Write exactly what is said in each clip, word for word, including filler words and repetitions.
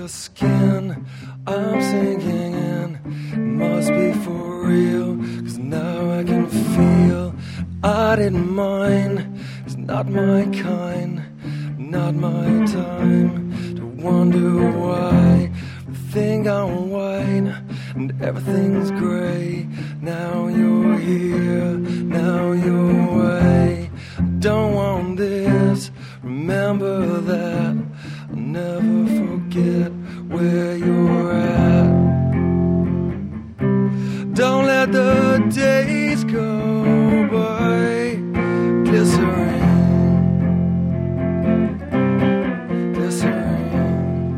your skin, I'm sinking in. It must be for real, cause now I can feel I didn't mind. It's not my kind, not my time to wonder why the thing gone white and everything's gray. Now you're here, now you're away. I don't want this, remember that. I'll never forget where you're at. Don't let the days go by. Glycerine, glycerine.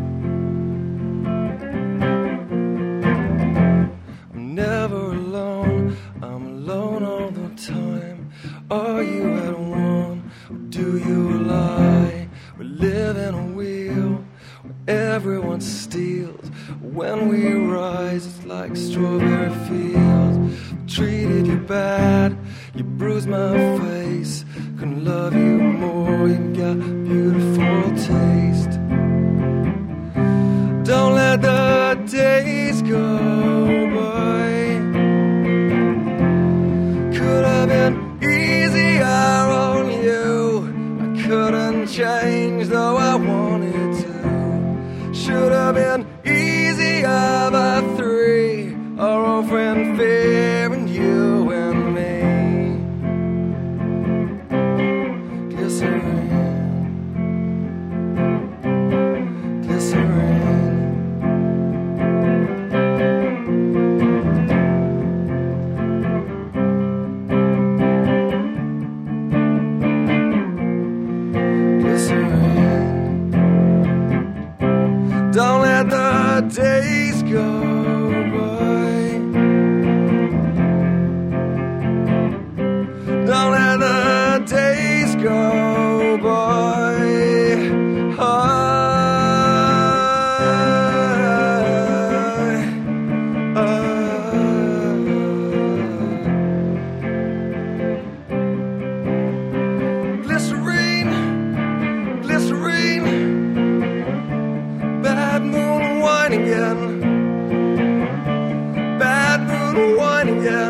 I'm never alone, I'm alone all the time. Are you at one, or do you lie? We live in a wheel where everyone steals. When we rise, it's like strawberry fields. Treated you bad, you bruised my face. Couldn't love you more, you got beautiful taste. Don't let the days go by. Could have been easier on you. I couldn't change, though I wanted to. Should have been easier by three. Our old friend Fear and you and me. Glycerine, glycerine. Glycerine. Don't let the days go by. Don't let the days go by. I, I, glycerine, glycerine. Bad moon wine again. Bad moon wine again.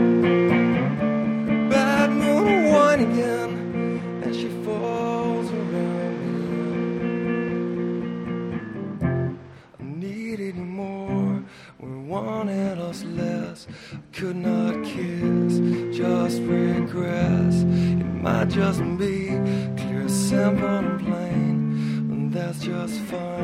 Bad moon wine again. And she falls around me. I needed you more. We wanted us less. I could not kiss, just regress. It might just be clear, simple and plain, and that's just fine.